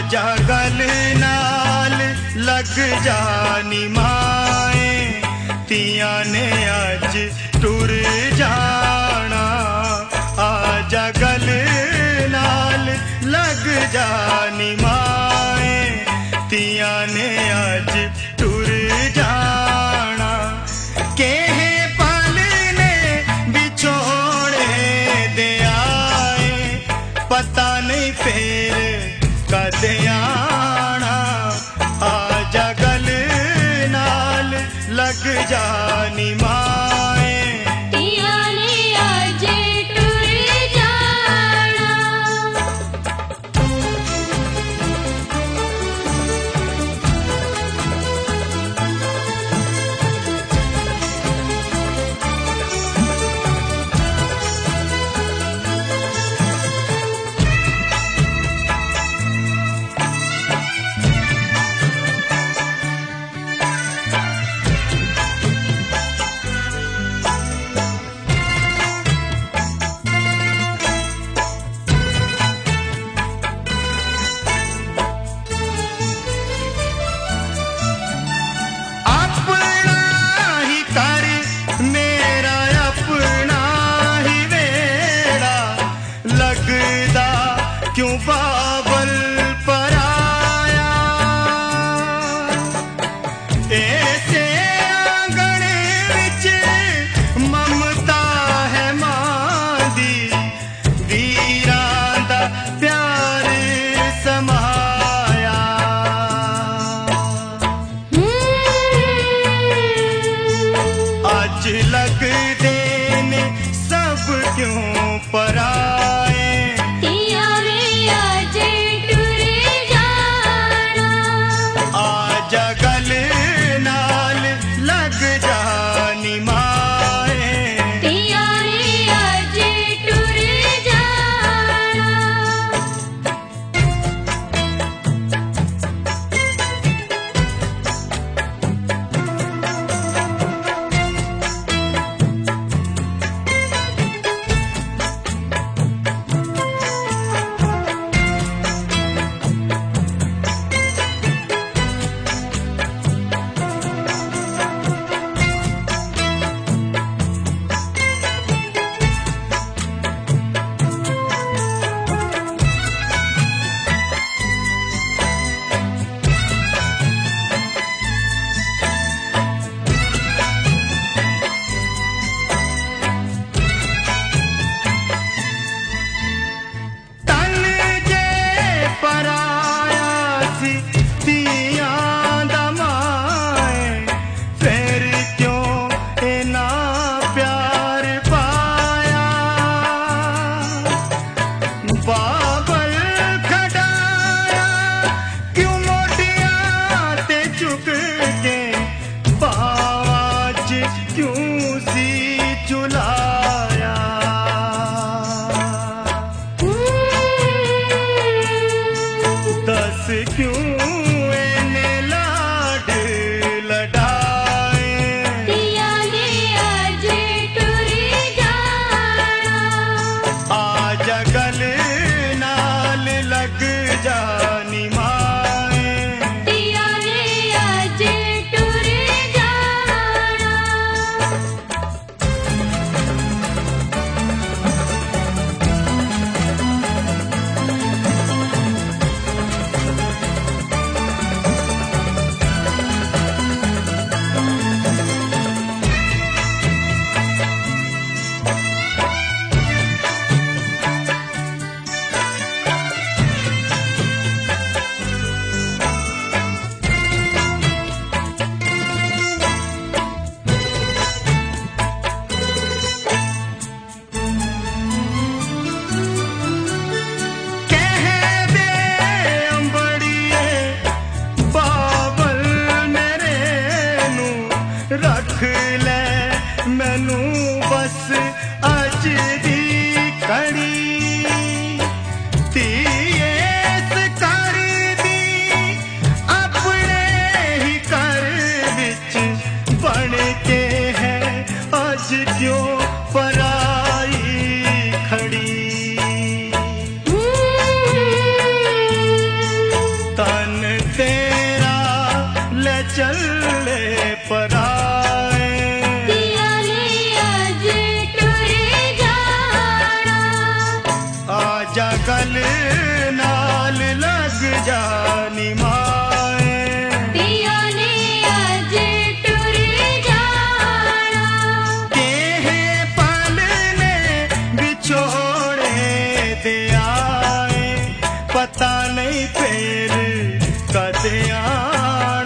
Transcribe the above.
जगल नाल लग जानी माए तिया ने अज टुर जाना आ जगल नाल लग जानी माए तिया ने अज टुर जाना केहे पल ने बिछोड़े दे आए पता नहीं फेर कद आना आ जगल नाल लग जानी माए तिया ने अज टुर जाना। क्यों बाबल पर आया ऐसे आंगन विच ममता है मां दी वीरां दा प्यार समाया अज लगदे ने सब क्यों पर आए जगल नाल लग जानी माए तिया ने अज टुर जाना। बाबल खड़ाया क्यों मोटिया ते चुक के बाज क्यों सी चुलाया दस क्यों एने लाड लडाए तिया ने अज टुर जाना। आ जगल नाल लग जानी माए तिया ने अज टुर जाना। रख ले मैनू बस अज दी कड़ी धीए इस घर दी अपने ही घर विच बन के है अज क्यों पराई खड़ी चले पराए दिया ने आज टुर जाना आजा गल नाल लग जानी माए दिया ने आज टुर जाना केहे पल ने बिछोड़े दे आए पता नहीं फिर कद आए